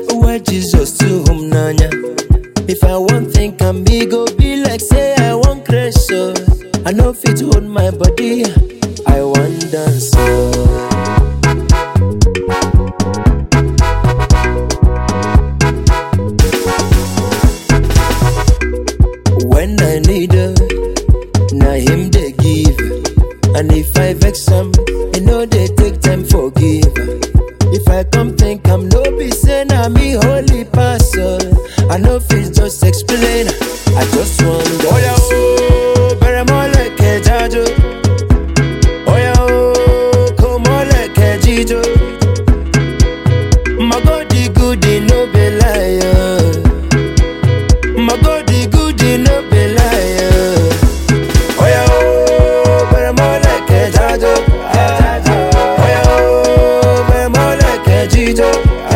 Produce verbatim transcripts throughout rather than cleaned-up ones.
Why Jesus to whom nanya? If I want think I'm big, go be like say I want crash so. I know fit hold my body, I want dance so. When I need her, now him they give. And if I vex him, you know they take time forgive. If I come think I'm no be say na me holy pastor, I know fit just explain. I just want to oh yeah oh, better more like a jajo. Oh yeah oh, come on like a jijo. My God the goodie no be liar. My God the goodie no be liar. Oh yeah oh, better more like a jajo. Oh yeah oh, better more like a jijo.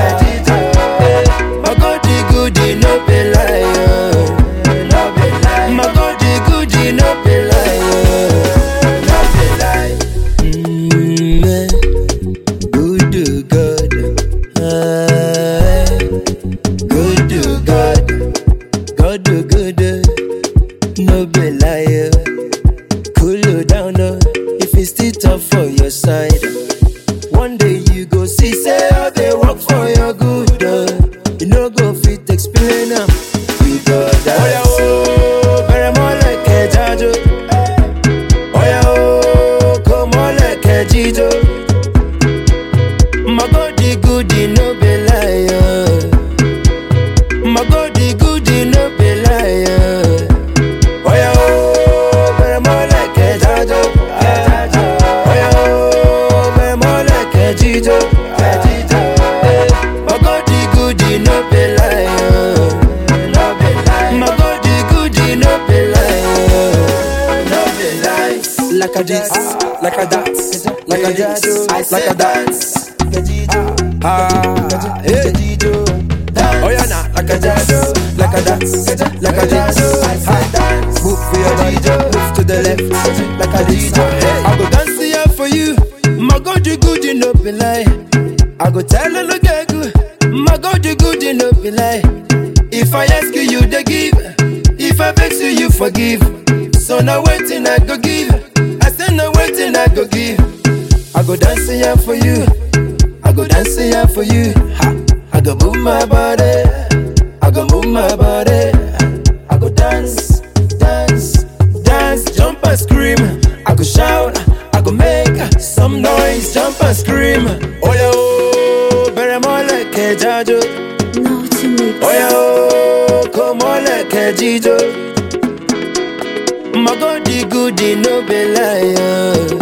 My God the goodie no be liar. My God the goodie no be liar. No be lie. Mm, good to God. Ah, good to God. God do good. No be liar. Cool you down uh, if it's still tough for your side. One day you go see say how they work for your good. Uh, you no go fit explain them. You got that. Oh yeah oh, better more like a jajo. Oh yeah oh, come on like a jijo. My God the goodie no be liar. My God the goodie no be liar. Oh yeah oh, better more like a jajo. Oh yeah oh, better more like a jijo. My God the goodie no be liar. My God the goodie no be liar. No be lies. Like a this, like a that, like a this, like a dance. Ah, hey. Oh yeah, nah, like a jazz, like a dance, like a this. Ah, move for your body, move to the left, like a this. Hey. I go dance here for you. My God you good, you no be lie. I go tell her look at good. My God you good, you no be lie. If I ask you, you they give. If I vex you, you forgive. So now waiting I go give. I say now waiting I go give. I go dance here for you. I go dance here for you. Ha. I go move my body. I go move my body. I go dance, dance, dance, jump and scream. I go shout. I go make some noise, jump and scream. Oh yeah oh, better more like a jajo. No to mix. Oh yeah oh, come on like a jijo. My God the goodie no be liar.